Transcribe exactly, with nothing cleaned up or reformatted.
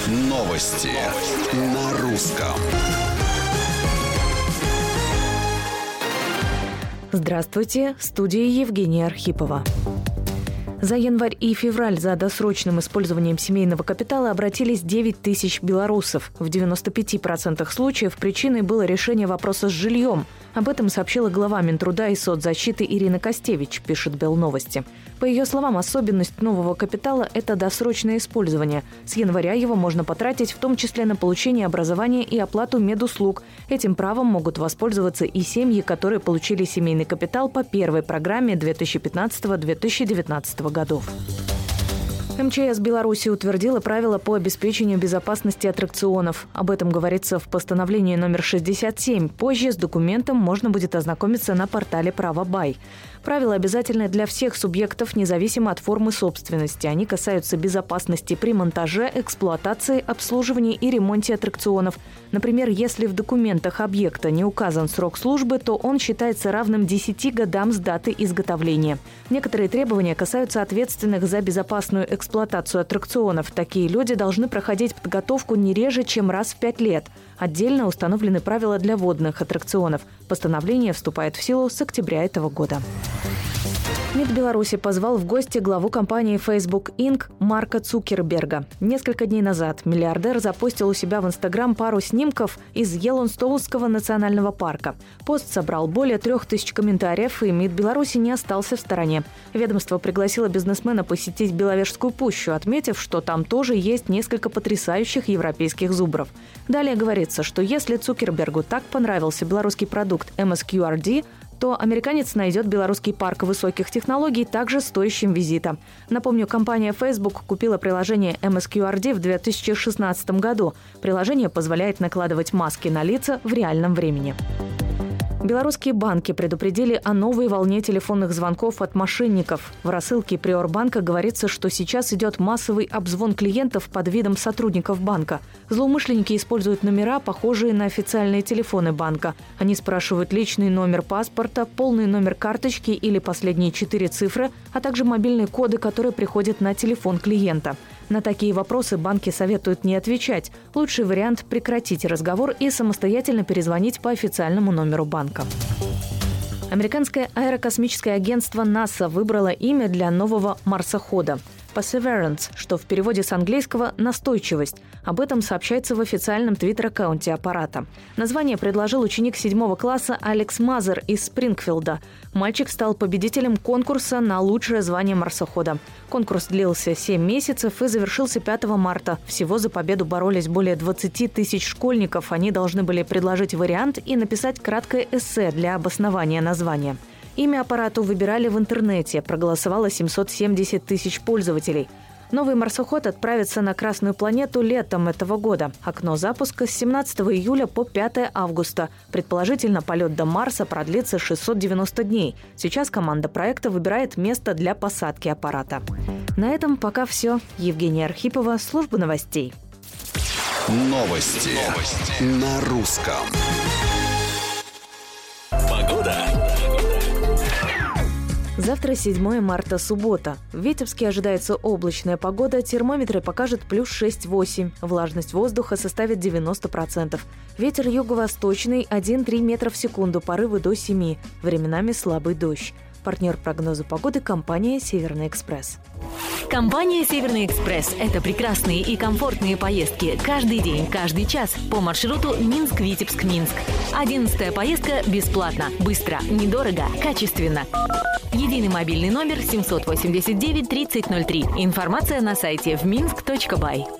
Новости на русском. Здравствуйте, в студии Евгения Архипова. За январь и февраль за досрочным использованием семейного капитала обратились девять тысяч белорусов. В девяноста пяти процентах случаев причиной было решение вопроса с жильем. Об этом сообщила глава Минтруда и соцзащиты Ирина Костевич, пишет Белновости. По ее словам, особенность нового капитала – это досрочное использование. С января его можно потратить в том числе на получение образования и оплату медуслуг. Этим правом могут воспользоваться и семьи, которые получили семейный капитал по первой программе две тысячи пятнадцатого — две тысячи девятнадцатого годов. эм че эс Беларуси утвердила правила по обеспечению безопасности аттракционов. Об этом говорится в постановлении номер шестьдесят семь. Позже с документом можно будет ознакомиться на портале «Право.бай». Правила обязательны для всех субъектов, независимо от формы собственности. Они касаются безопасности при монтаже, эксплуатации, обслуживании и ремонте аттракционов. Например, если в документах объекта не указан срок службы, то он считается равным десяти годам с даты изготовления. Некоторые требования касаются ответственных за безопасную эксплуатацию аттракционов. Такие люди должны проходить подготовку не реже, чем раз в пять лет. Отдельно установлены правила для водных аттракционов. Постановление вступает в силу с октября этого года. МИД Беларуси позвал в гости главу компании Facebook инкорпорейтед Марка Цукерберга. Несколько дней назад миллиардер запостил у себя в Инстаграм пару снимков из Йеллоустоунского национального парка. Пост собрал более трех тысяч комментариев, и МИД Беларуси не остался в стороне. Ведомство пригласило бизнесмена посетить Беловежскую пущу, отметив, что там тоже есть несколько потрясающих европейских зубров. Далее говорится, что если Цукербергу так понравился белорусский продукт эм эс кью ар ди, то американец найдет белорусский парк высоких технологий также стоящим визита. Напомню, компания Facebook купила приложение эм эс кью ар ди в две тысячи шестнадцатом году. Приложение позволяет накладывать маски на лица в реальном времени. Белорусские банки предупредили о новой волне телефонных звонков от мошенников. В рассылке Приорбанка говорится, что сейчас идет массовый обзвон клиентов под видом сотрудников банка. Злоумышленники используют номера, похожие на официальные телефоны банка. Они спрашивают личный номер паспорта, полный номер карточки или последние четыре цифры, а также мобильные коды, которые приходят на телефон клиента. На такие вопросы банки советуют не отвечать. Лучший вариант – прекратить разговор и самостоятельно перезвонить по официальному номеру банка. Американское аэрокосмическое агентство НАСА выбрало имя для нового марсохода – Perseverance, что в переводе с английского «настойчивость». Об этом сообщается в официальном твиттер-аккаунте аппарата. Название предложил ученик седьмого класса Алекс Мазер из Спрингфилда. Мальчик стал победителем конкурса на лучшее звание марсохода. Конкурс длился семь месяцев и завершился пятого марта. Всего за победу боролись более двадцати тысяч школьников. Они должны были предложить вариант и написать краткое эссе для обоснования названия. Имя аппарату выбирали в интернете, проголосовало семьсот семьдесят тысяч пользователей. Новый марсоход отправится на Красную планету летом этого года. Окно запуска с семнадцатого июля по пятого августа. Предположительно, полет до Марса продлится шестьсот девяносто дней. Сейчас команда проекта выбирает место для посадки аппарата. На этом пока все. Евгения Архипова, служба новостей. Новости, Новости. На русском. Погода. Завтра седьмое марта, суббота. В Витебске ожидается облачная погода, термометры покажут плюс шесть-восемь. Влажность воздуха составит девяносто процентов. Ветер юго-восточный один-три метра в секунду, порывы до семи. Временами слабый дождь. Партнер прогноза погоды – компания «Северный экспресс». Компания «Северный экспресс» – это прекрасные и комфортные поездки каждый день, каждый час по маршруту Минск-Витебск-Минск. Одиннадцатая поездка бесплатно, быстро, недорого, качественно. Единый мобильный номер семь восемь девять тридцать ноль три. Информация на сайте в минск точка бай.